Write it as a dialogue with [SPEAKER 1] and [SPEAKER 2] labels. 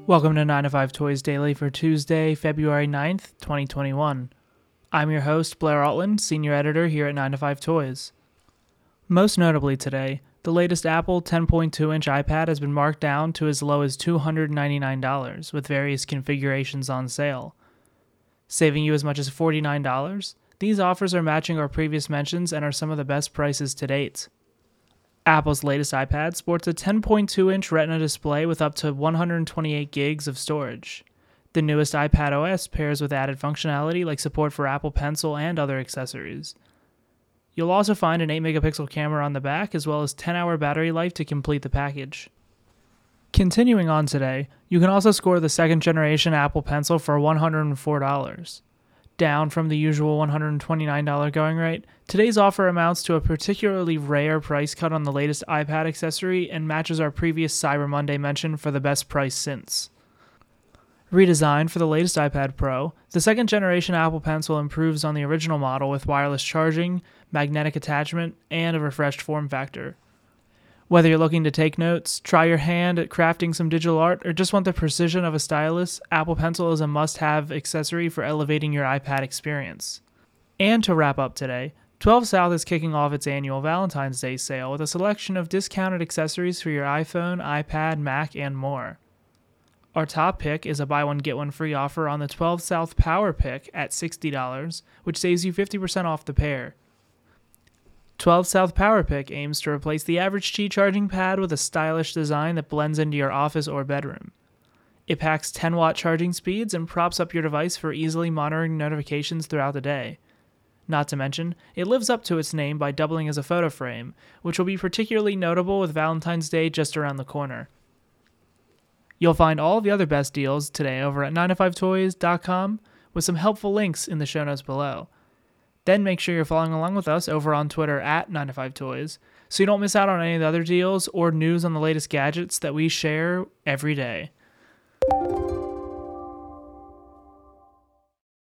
[SPEAKER 1] Welcome to 9 to 5 Toys Daily for Tuesday, February 9th, 2021. I'm your host, Blair Altland, Senior Editor here at 9 to 5 Toys. Most notably today, the latest Apple 10.2-inch iPad has been marked down to as low as $299, with various configurations on sale. Saving you as much as $49, these offers are matching our previous mentions and are some of the best prices to date. Apple's latest iPad sports a 10.2-inch Retina display with up to 128 gigs of storage. The newest iPad OS pairs with added functionality like support for Apple Pencil and other accessories. You'll also find an 8-megapixel camera on the back as well as 10-hour battery life to complete the package. Continuing on today, you can also score the second-generation Apple Pencil for $104. Down from the usual $129 going rate, today's offer amounts to a particularly rare price cut on the latest iPad accessory and matches our previous Cyber Monday mention for the best price since. Redesigned for the latest iPad Pro, the second-generation Apple Pencil improves on the original model with wireless charging, magnetic attachment, and a refreshed form factor. Whether you're looking to take notes, try your hand at crafting some digital art, or just want the precision of a stylus, Apple Pencil is a must-have accessory for elevating your iPad experience. And to wrap up today, 12 South is kicking off its annual Valentine's Day sale with a selection of discounted accessories for your iPhone, iPad, Mac, and more. Our top pick is a buy one get one free offer on the 12 South Power Pick at $60, which saves you 50% off the pair. 12 South Power Pick aims to replace the average Qi charging pad with a stylish design that blends into your office or bedroom. It packs 10-watt charging speeds and props up your device for easily monitoring notifications throughout the day. Not to mention, it lives up to its name by doubling as a photo frame, which will be particularly notable with Valentine's Day just around the corner. You'll find all of the other best deals today over at 9to5toys.com with some helpful links in the show notes below. Then make sure you're following along with us over on Twitter at 9to5toys so you don't miss out on any of the other deals or news on the latest gadgets that we share every day.